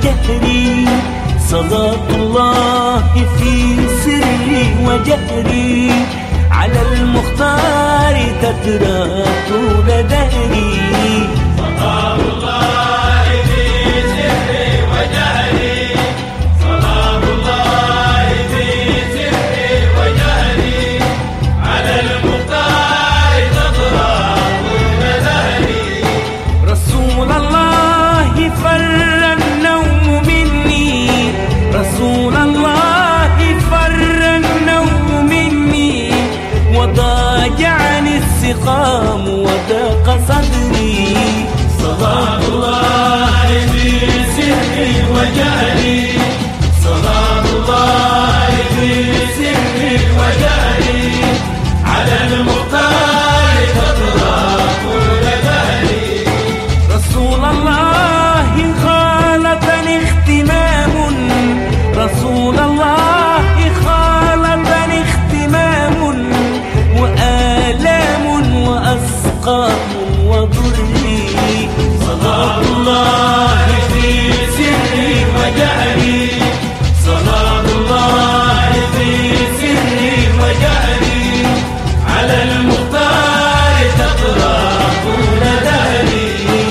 وجهري، صلاة الله في سري وجهري، على المختار تترى طول دهري. صلاة الله في سري وجهري، صلاة الله في سري وجهري، على المختار تترى طول دهري. رسول الله فر النوم مني، رسول الله فر النوم مني، وضاجعني السقام وضاق صدري. صلاة الله في سري وجهري، صلاة الله في سري وجهري، على المختار تطرى طول دهري. رسول الله خالطني اختمام، رسول الله خالطني اختمام، وآلام وأسقام وضري. صلاة الله في سري وجهري، صلاة الله في سري وجهري، على المختار تطرى طول دهري.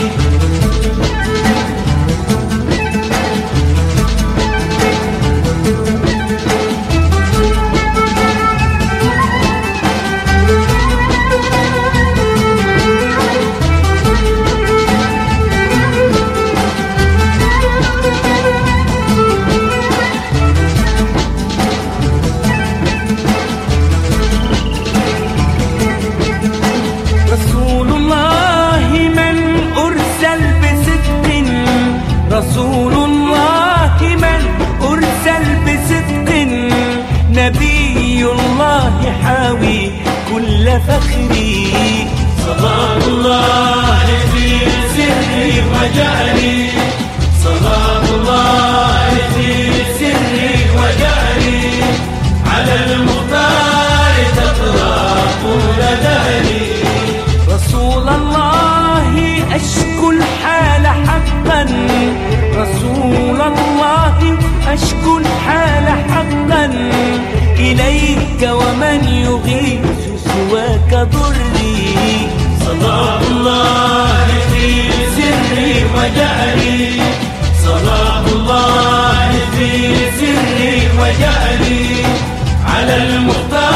رسول الله من أرسل بصدق، رسول الله من أرسل بصدق، نبي الله حاوي كل فخري. صلاة الله في سري وجهري، صلاة الله في سري وجهري، على المختار تطرى طول دهري. رسول الله أشكو الحال حقا، رسول الله أشكو الحال حقا، إليك ومن يغيث سواك ضري. صلاة الله في سري وجهري، صلاة الله في سري وجهري، على المختار